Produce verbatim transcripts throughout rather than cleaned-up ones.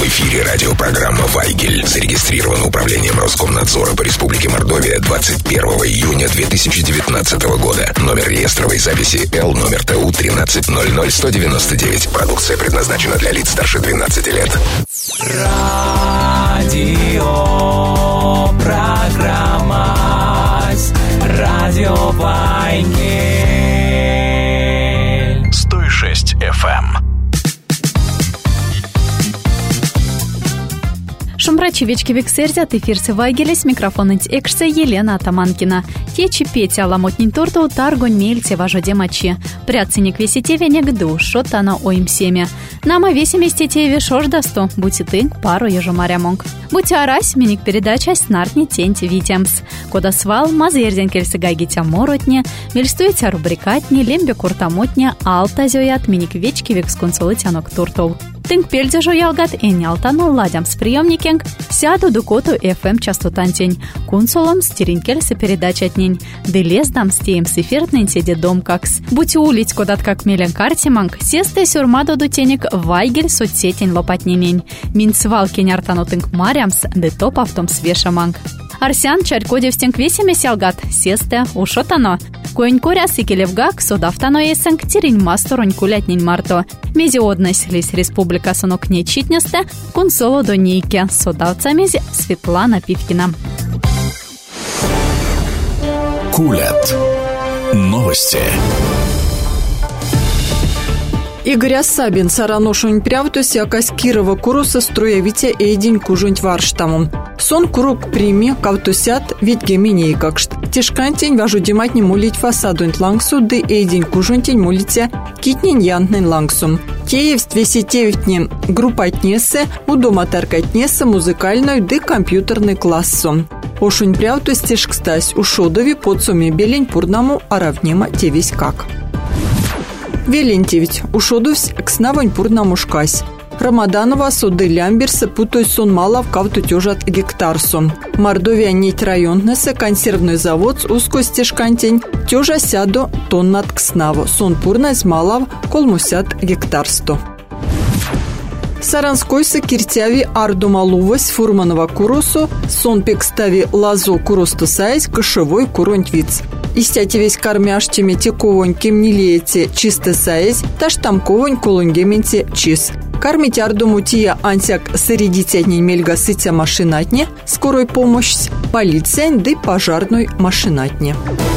эфире радиопрограмма «Вайгель». Зарегистрировано управлением Роскомнадзора по Республике Мордовия двадцать первого июня две тысячи девятнадцатого года. Номер реестровой записи Л номер Т У тринадцать ноль ноль сто девяносто девять. Продукция предназначена для лиц старше двенадцати лет. Радио программа Радио Вайгель сто шесть эф эм. Шумрачевички Виксерзят эфирцы Вайгелес, микрофон экшсе Елена Атаманкина. Течи Петя ламотнин торту таргонь мельце важоде мачи. Пряценик весите венегду, шотана оим семя. Нама весеместе теве шождасту, будь ты пару ежомарямонг. Будь арась, миник передача снартни тенти витямс. Кода свал, мазерден кельсы гайгитя моротне, мельстуете рубрикатни, лембе куртамотня, алта зоят, миник вечки векс консолы тянок туртол. Тынк пельдзе жоялгат энни алтану ладям с приемникенг, сяду дукоту эф эм частотантень, кунсолом стеринкельсы передачатнень, делез дам стеем с эфиртнень седе дом какс. Будь улить кодат как мелен картиманг, сесте сюрмадо дутенек Вайгель соцсетень лопатненень. Мин свал кеняртану тынк марямс, де топ автом свешаманг. Арсян чарькодев стенк весеме сялгат, сесте ушотано. Коень коряс и келевгак, содафтано есенг тирень масторонь кулятнень марто. Мезиодность лис республика сонок не читнесте, кунсоло до нейке, содавца мези Светлана Пивкина. Кулят. Новости. Игорь Асабин сараношунь прявтус якась Кирова куруса строявите эйдень кужунь варштамом. Сон курук прими кавтусят видге миней какшт. Тишкантень важу дематни мулить фасадунь лангсу, ды эйдень кужунтень мулите китнень янтнень лангсум. Киев двесетевятни группатнесе, удома таркатнесе музыкальной ды компьютерный классом. Ошунь прявтус тишкстась ушодови подсуме белень пурнаму аравнема тевесь как. Велентевить ушодувсь к снавань пурнаму шкась. Рамаданова соды лямберсы путой сон малов кавту тёжат гектарсу. Мордовия нить районнесе консервный завод с узкой стежкантень тёжа сяду тоннат к снаву. Сон пурнась малов колмусят гектарсту. Саранскойсы киртяви ардумалувась фурманова курусу, сон пекстави лазу курусту сайсь кошевой куронтвиц. Истяти весь кармяштеме тековонь кемнилеете чисто сайсь, таштамковонь кулунгементе чис. Кармить ардумутия антяк средитятней мельга сытя машинатне, скорой помощь, полиция ды пожарной машинатне.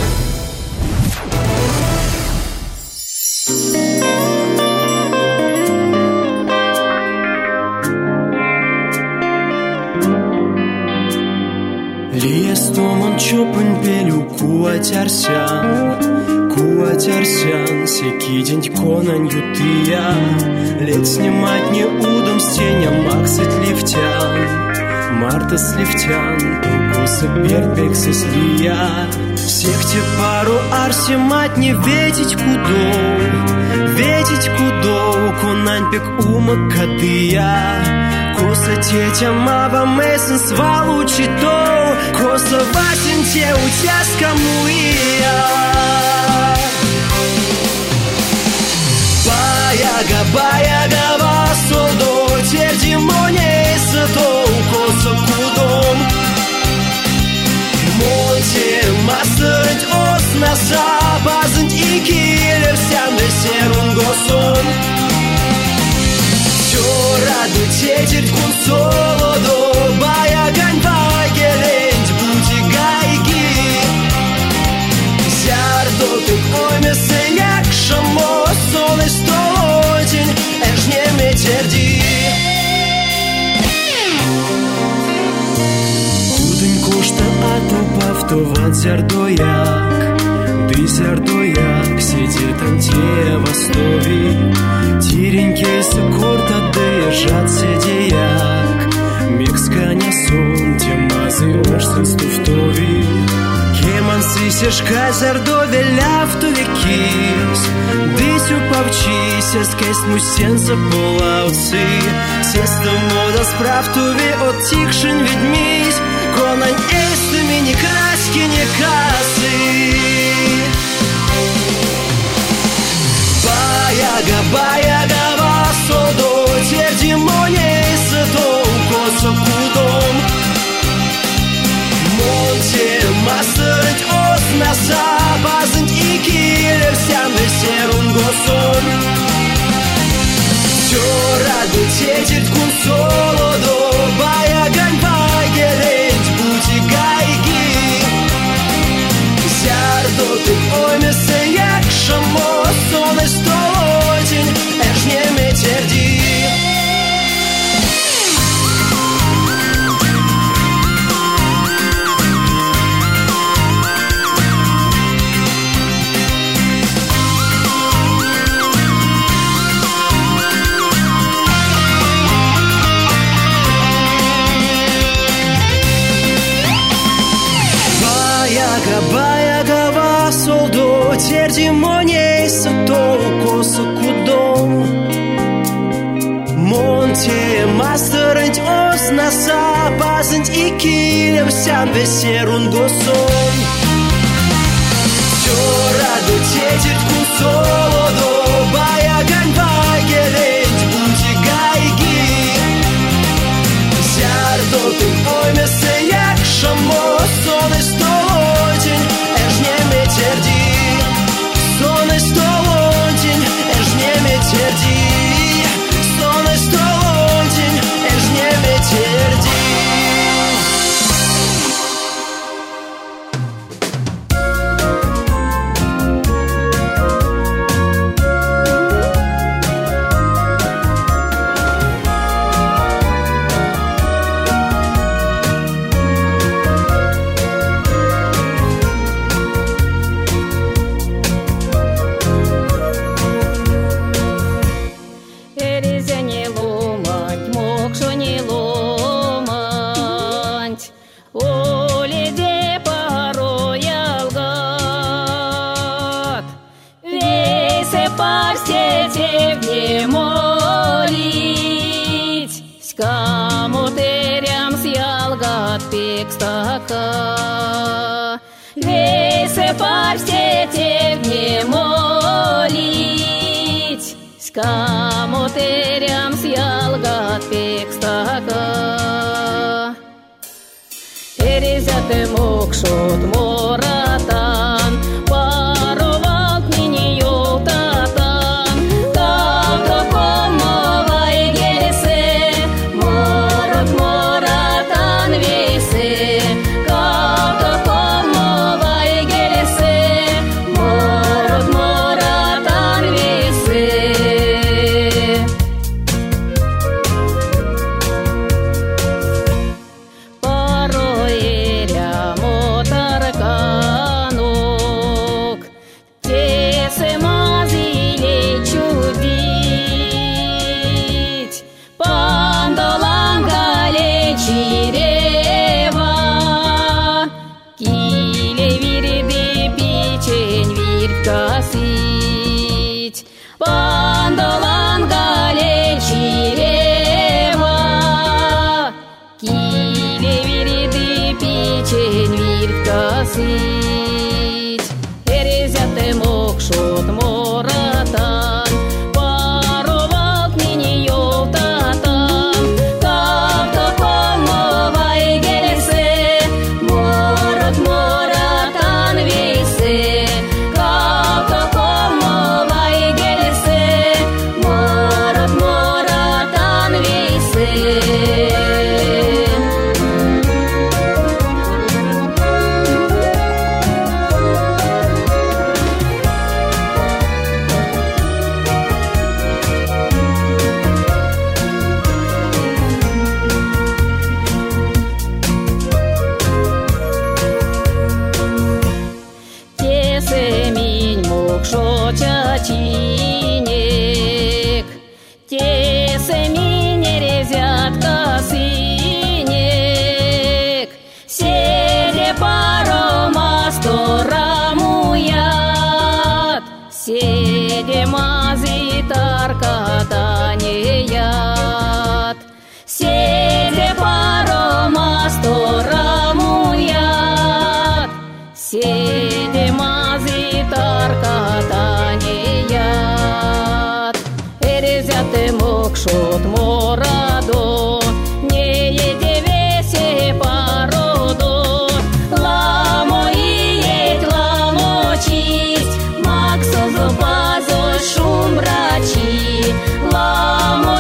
Лиестомон чопын пелю куатярсян, куатярсян, секи день конань ютыя. Лет снимать не удом стеня максит лифтян, марта с лифтян, тукусы перпексы слия. Всех те пару арсимать не ветить кудоу, ветить кудоу, конань пек умак кадыя. Коса тетя маба мэсэн свалу читоу, коса васен те утяска муия. Баяга, баяга васодо, тердимоне сатоу, коса кудом. Монте мастерить оснаса, базент и килер сянды серун госом. Раду тетерь кунсолодо, баягань вайгелень, бути гайги. Зярдо ты койме сыняк шамо, солы столотень, эжне метерди. Кудынь кошта атопав, то ван зярдояк, ды зярдояк, сидит анте востови. Тиренькейся корта дыжат седеяк, миксканя сон, темазы ошсын стуфтови. Кеман сисешка зардове ляфтове кис, дысю павчися, скайс мусенца полауцы. Сеста мода справтове оттихшин ведьмись, конань эстами не краски, не касы. Баяга, баяга васодо, тердимоне сато, Все радует сетит кун солодо, баяган байгелет бути гайги. Зярдоты оймесе як шамо, соны столотень, эш не метерди. Баягава солдо, тердимоней сато коса кудом. Монте мастерент ос наса, пазент и килем сям весерун госон. Все раду тетит кун солодо, баяган байгелет бути гайги. Зярдоты оймесе як шамо, сон и столотень, эш не метерди. Сон и столотень, эш не метерди. Сон и столотень, эш не метерди. Весе парстете не молить, скамотерям сялгат пекстака. Эрезяте мокшот моратан, паровалт мини йолтатан, тавто комовай гелесе, морот моратан весе. Пандолан галечирева, киле вириды печень вирткасить. Эрезяте мокшот моратан, паровалт мини йолтатан, тавто комовай гелесе, морот моратан весе. Чачинек, тесеми нерезят косынек, седе парома сторамуят, седе мази таркатанеят, седе парома сторамуят, седе мази таркатанеят. Эрезяте мокшот морадо, не еде весе пародо, ламо иет, ламо чисть, максо зубазо шум брачи, ламо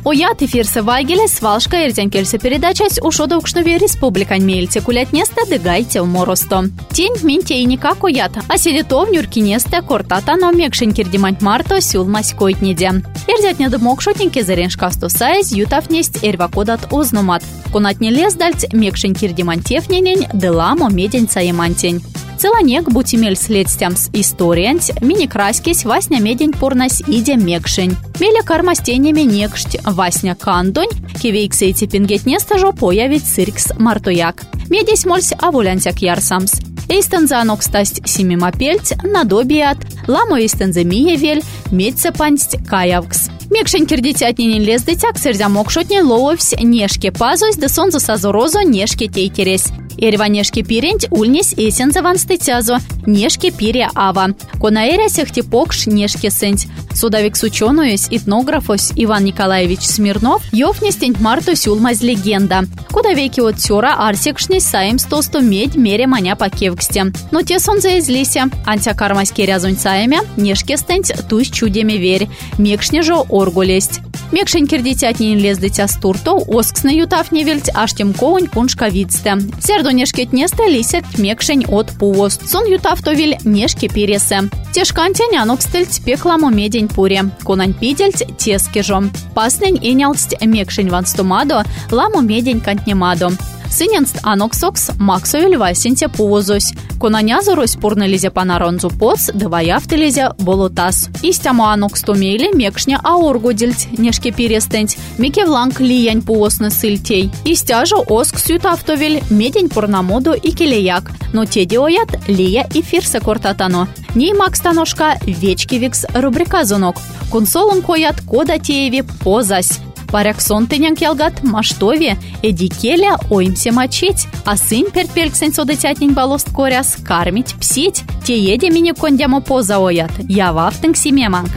Уят эфирсы вайгеле свалшка эрзянкельсы передачась ушода укшнове республикань мельте кулять неста дыгайте в моросто. Тень минте и никак уят, а селитов нюркинесте кортата но мекшень кирдимань марто сюл маськойт неде. Эрзят не дымок шотненьке зареншкасту сайз ютав несть эрвакодат узнумат. Кунат не лез дальть мекшень кирдимань тефненень деламо медень цаемантень. Целанек бутимель следстямс историянсь, мини-краськись васня медень порнась иде мекшень. Меля кармастенями некшть васня кандонь, кивейксы эти пингетнестажо появить циркс мартояк. Медесь мольсь авулянсяк ярсамс. Эйстензанок стасть семимапельть, надобият, ламо эйстенземиевель, медцепансть каявкс. Мекшень кирдитятненен лездытяк сырзямок шотнен лововсь нешке пазось да сонзо сазорозо нешке тейтерес. Эрва нешке пиренть ульнес эсензаван стытязо, нешке пире ава. Конаэря сехтипокш нешке сэнть. Судовик сучонуюсь этнографос Иван Николаевич Смирнов ёфнестень марту сюлмаз легенда. Куда веки от тёра арсекшней саим стосту медь мере маня по кевксте. Но те сонза излися. Антякармаське рязунь саемя, нешке стэнть тусь чудеме верь. Мекшне жо оргу лесть. Мекшень кирдитятнен лездытя стурто, осксны ютав невельть, аж тем коунь пуншка видсте. Серду нешкет неста лисят мекшень от пуост. Сон ютав товель нешке пиресе. Тешкантень анокстельть пекламо медень пуре. Конань пидельть тескежом. Паснень энялть мекшень ванстумадо, ламо медень кантнемадо. Сыненст аноксокс максовель васенте пуозось. Конанязорось пурнелизе панаронзу поц, даваяфтелизе болотас. Истямо анокстомейле мекшня аоргодельть, нешке перестенть, мекевланг лиянь пуосны сыльтей. Истяжо оск сютавтовель, медень пурнамоду и келеяк. Но те диоят лия и фирсе кортатано. Ней макстаношка вечкивикс рубриказонок. Консолон коят кода тееви позась. Паряксон тынянк ялгат маштове, эдикеля оймсе мочить, а сын пертпельксен содытятнень балост коряс кармить псить, те еде мини кондямо поза оят, я вафтынг семеманг.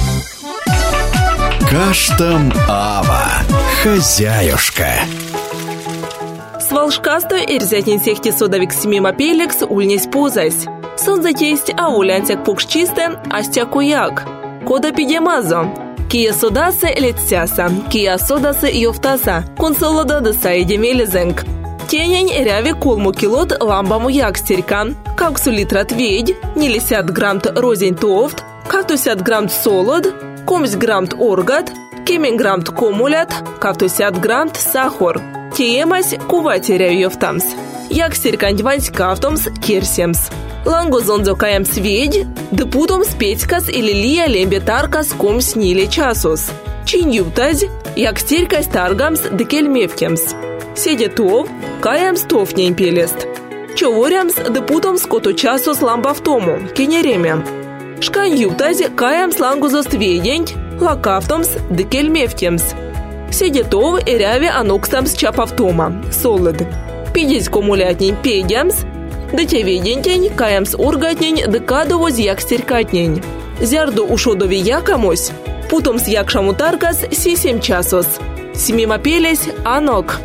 Каштам ава, хозяюшка. Свалшкастой эрзятнен сехти содовик семимапелекс ульнесь позась. Сонзатесть аулянтяк пукшчисте астякуяк. Кода пидемазо. Кия содасы летсяса, кия содасы йофтаса, консолода дыса идемелезенг. Тенень ряви колму килот ламбаму якстерька, каксу литрат ведь, нелесят грамт розень тофт, кавтусят грамт солод, комсь грамт оргат, кемень грамт комулят, кавтусят грамт сахар. Тиемась куватеря йофтамс. Якстерькань вансь кавтомс керсемс. Лангозонзо каям сведь, депутом спетькас или лия лембетаркас ком снили часус. Чинютазь, як стерькась таргамс декельмевкемс. Седе тов, каям стофнень пелест. Човорямс депутом скоту часус ламбавтому, кенеремя. Шканютазь, каям слангозо сведень, лакавтомс декельмевкемс. Седе тов, эряви анокстамс чапавтома, солод. Пидесь комулятнень педямс, да те ведентень, каямс ургатнень, да кадовоз якстерькатнень. Зярду ушодови якамось, путом с якшаму таркас си семь часос. Семимапелесь анок.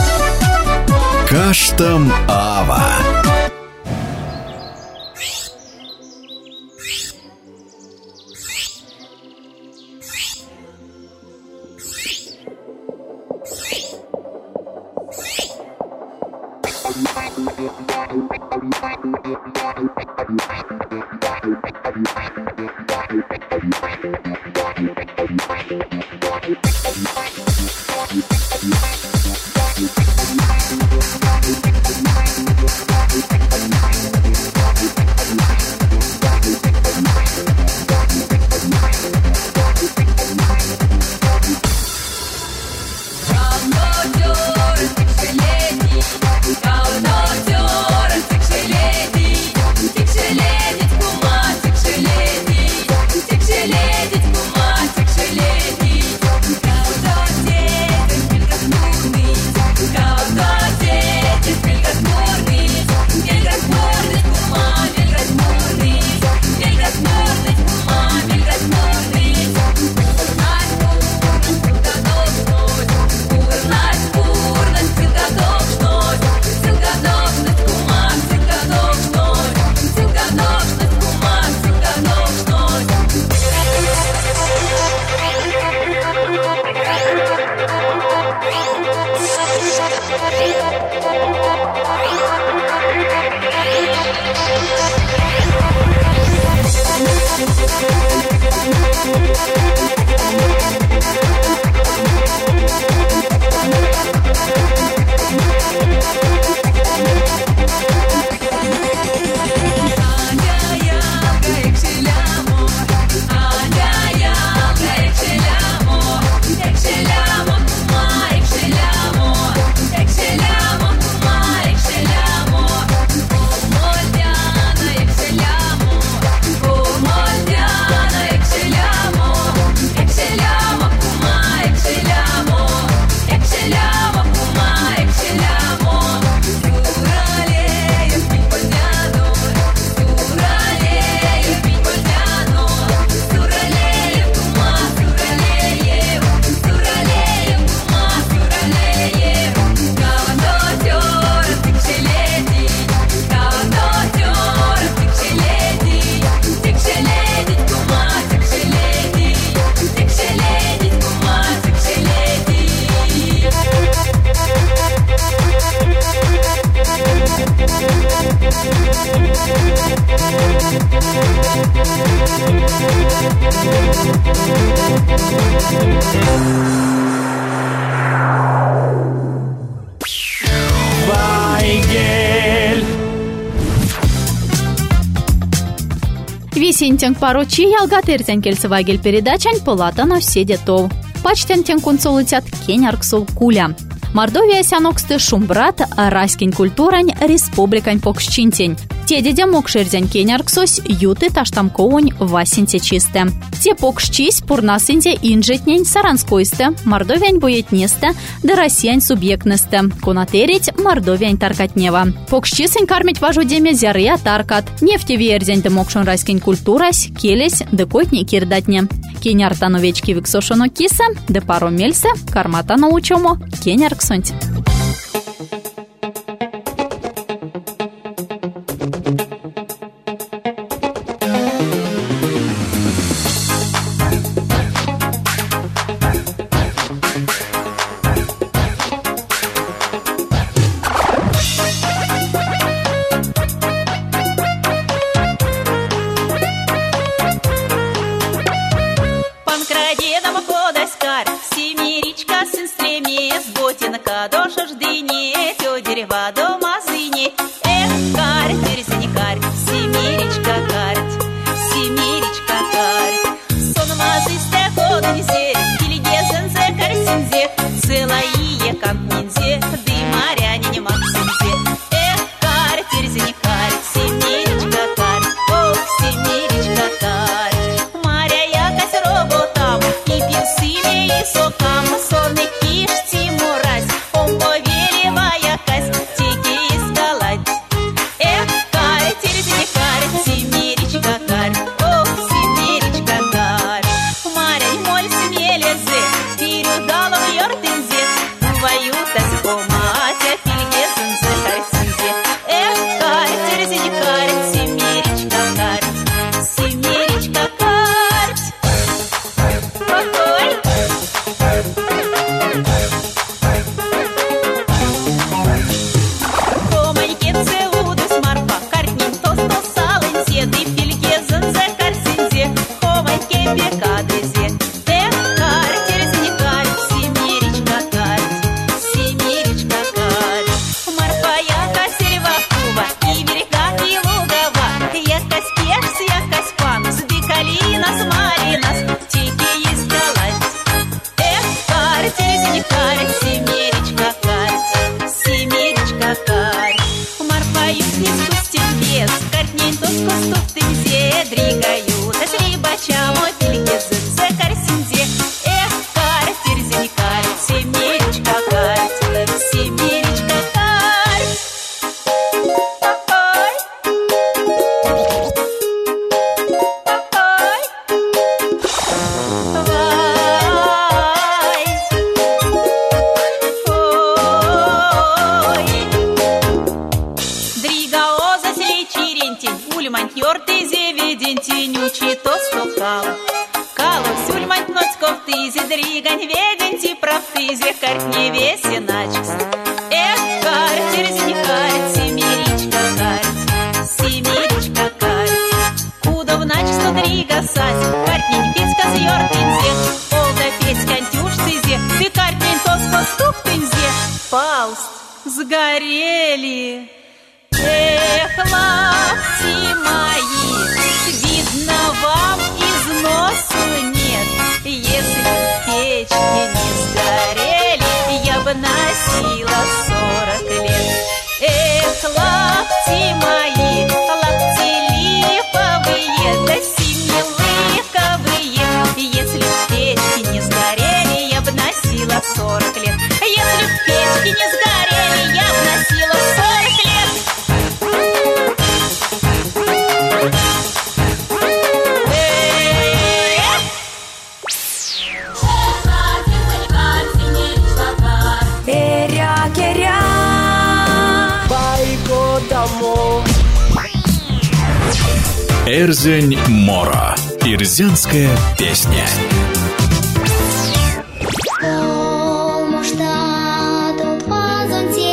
Каштам ава. Леди, Висентинг поручи ялгатыртен кельцевагель передачань палата на все детов. Почтентен консулитет кенярксул куля. Мордовия сяноксты шумбрат, раскинь культурань, республикань покшчинтень. Те дедя мокшерден кенярксось, юты таштамковань васинте чисте. Те покшчись пурнасинте инжетнень саранскойсте, мордовиань боетнесте, да россиянь субъектнесте. Конатерить мордовиань таркатнева. Покшчисень кармить важу деме зярыя таркат. Нефтевердень да мокшон раскинь культурась, келесь да котни кирдатне. Кенярта новечки виксошоно киса, да паро мельсе, кармата научому, кенярксонть. Доша ждыни, тё дерева до мазыни. Эх, карь, терезни карь, семеречка карь, семеречка карь. Сон мазысте ходынзе, килигезензе карсинзе, целое камнинзе, дымаряне не максинзе. Эх, карь, терезни карь, семеречка карь, ох, семеречка карь. Маря якась роботам, и пинсыме, и сокам, сонный киш тимурась. Повелевая кость, тики искалать. Эх, карь, терезни карь, семеречка карь, ох, семеречка карь. Марянь моль смелезе, передала в йортензе, ваютась поматя, пильгезензе карсинзе. Эх, карь, терезни карь, семеречка карь, семеречка карь. Какой? Сгорели. Эх, лапти мои, видно, вам износу нет. Если в печке не сгорели, я бы носила сорок лет. Эх, лапти мои, лапти липовые, да семилыковые. Если в печке не сгорели, я бы носила сорок лет. Если в печке не сгорели, я бы носила сорок лет. Эря-керя, байко домой. Эрзень Мора. Ирзянская песня.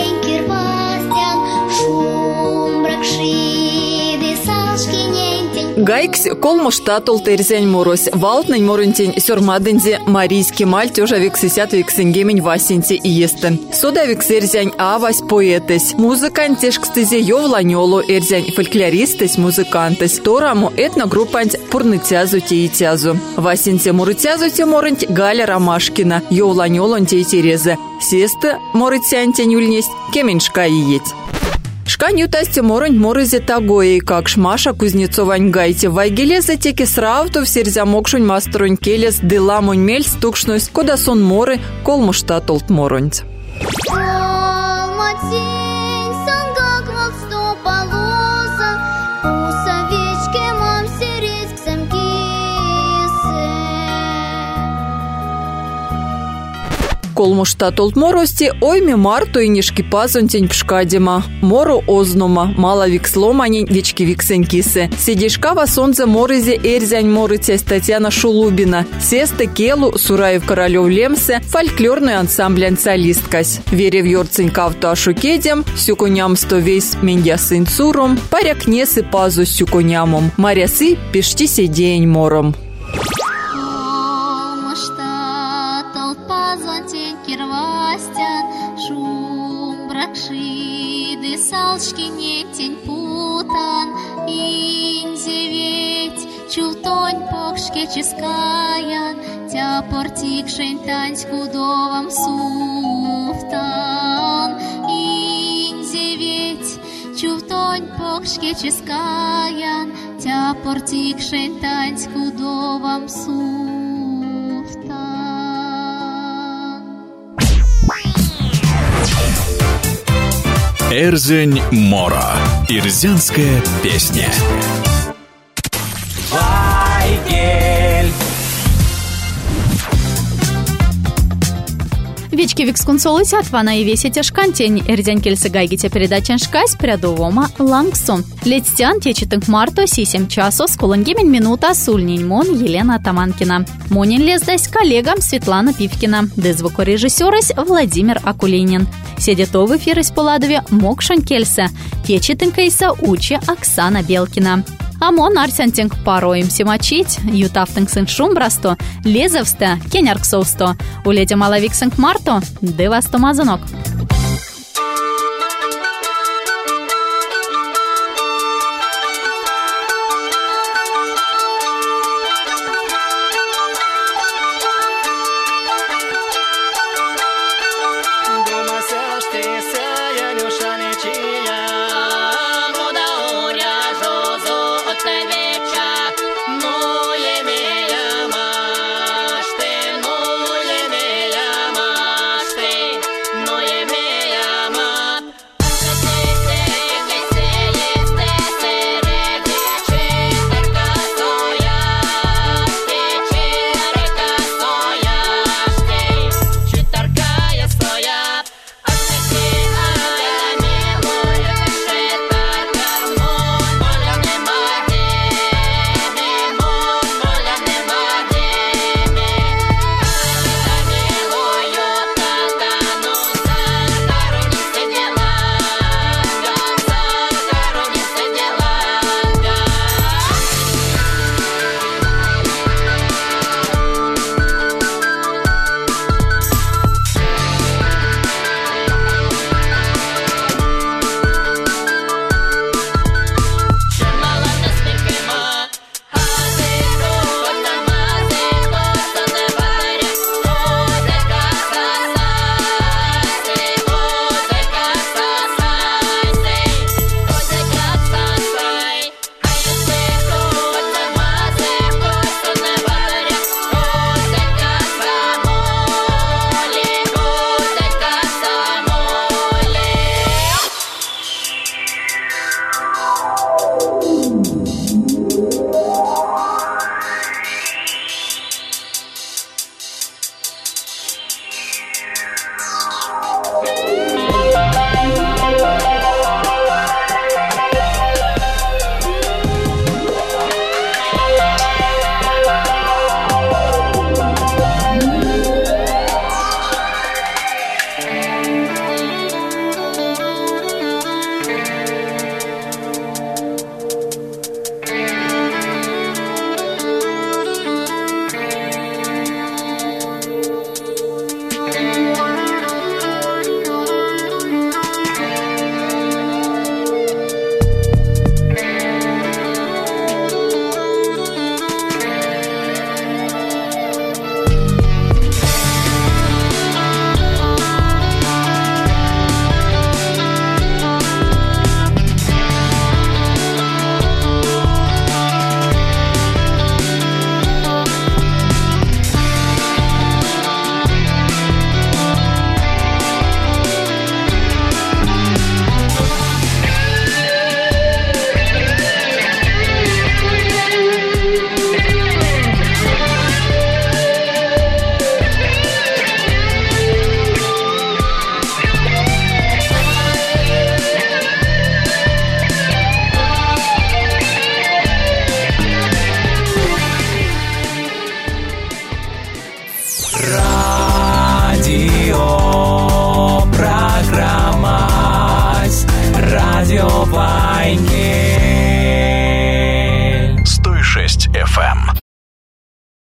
Шумбрак шиды, салшки нентень. Гайкс колмуштатул терзень морось. Валтнень морынтень сёрмадынзе марийский маль тёжа виксисят виксенгемень васинте и естен. Сода виксерзень авась поэтес. Музыкантеш кстызе ёвланёлу эрзень фольклористес музыкантес. Тораму этногруппанть пурнытязу теитязу. Васинте мурытязу те морынть Галя Ромашкина. Ёвланёлон те терезе. Сесты морытянтень юльнесть кеменьшка и еть. Шкань ютасти моронь морызе тагоей, как Маша Кузнецовань гайте. Вайгеле затеки сравту в серзя мокшунь мастерунь келес деламунь мель стукшнусь, кода сон моры колмушта толт моронь. Колмушта толт морости, ойми марту и нишки пазонтень пшкадима. Мору ознома, мала виксломани вечки виксенкисы. Сидишкава сонзе морызе эрзянь морытясь Татьяна Шулубина. Сесте келу Сураев Королев Лемсе фольклорный ансамблянь солисткась. Верев йорцень кавту ашукедем, сюкуням сто вейс менья сын цуром, паряк несы пазу сюкунямом. Марясы пешти седень мором. Салчки не тень путан, инзе ведь чултонь покшке чискаян, тя портик шентань скудовам суфтан. Инзе ведь чултонь покшке чискаян, тя портик шентань скудовам суфтан. Эрзень Мора. Ирзянская песня. Вайгель. Вечки викскунсолы сятвана и весите шкантень. Эрзянь кельсы гайгите передачен шкась прядовома лангсон. Летстян течетынк марто сисем часу скулангемень минута сульнень мон Елена Атаманкина. Монин лездась коллегам Светлана Пивкина. Дезвукорежиссерась Владимир Акулинин. Седето в эфире с Поладове Мокшан Кельса. Течетынкайса учи Оксана Белкина. Амон арсянтинг пароим симачить, ютафтинг сын шумбрасто, лезовста, кенярксовсто. Уледя малавиксинг марто, девасто мазанок.